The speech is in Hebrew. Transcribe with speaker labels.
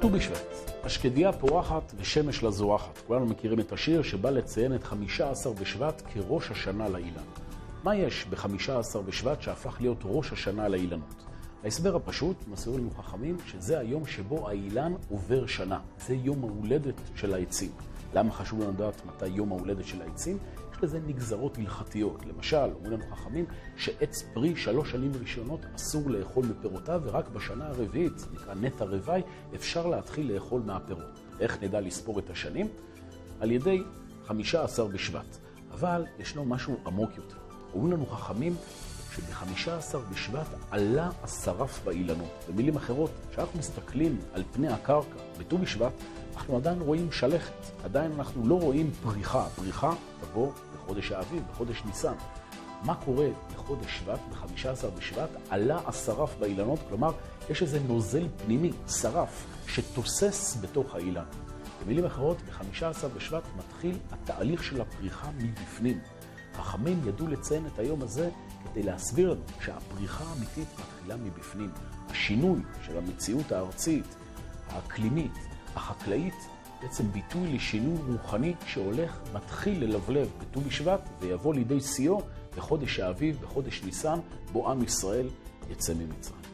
Speaker 1: ט"ו בשבט, השקדיה פורחת ושמש לה זורחת. כולנו מכירים את השיר שבא לציין את 15 בשבט כראש השנה לאילן. מה יש ב-15 בשבט שהפך להיות ראש השנה לאילנות? ההסבר הפשוט, מסבירים לנו חכמים, שזה היום שבו האילן עובר שנה. זה יום ההולדת של העצים. למה חשוב לנו לדעת מתי יום ההולדת של העצים? יש לזה נגזרות הלכתיות. למשל, אומרים לנו חכמים שעץ פרי 3 שנים ראשונות אסור לאכול מפירותיו, ורק בשנה הרביעית, נקרא נטע רווי, אפשר להתחיל לאכול מהפירות. איך נדע לספור את השנים? על ידי 15 בשבט. אבל ישנו משהו עמוק יותר. אומרים לנו חכמים שב-15 בשבט עלה השרף באילנות. במילים אחרות, כשאנחנו מסתכלים על פני הקרקע בט"ו בשבט, אנחנו עדיין רואים שלכת, עדיין אנחנו לא רואים פריחה. פריחה תבוא בחודש האביב, בחודש ניסן. מה קורה בחודש שבט, ב-15 בשבט? עלה השרף באילנות, כלומר, יש איזה נוזל פנימי, שרף, שתוסס בתוך האילן. במילים אחרות, ב-15 בשבט מתחיל התהליך של הפריחה מבפנים. חכמים ידעו לציין את היום הזה כדי להסביר לנו שהפריחה האמיתית מתחילה מבפנים. השינוי של המציאות הארצית, האקלימית, החקלאית, בעצם ביטוי לשינוי רוחני שהולך, מתחיל ללבלב בט"ו בשבט ויבוא לידי שיאו בחודש האביב, בחודש ניסן, בו עם ישראל יצא ממצרים.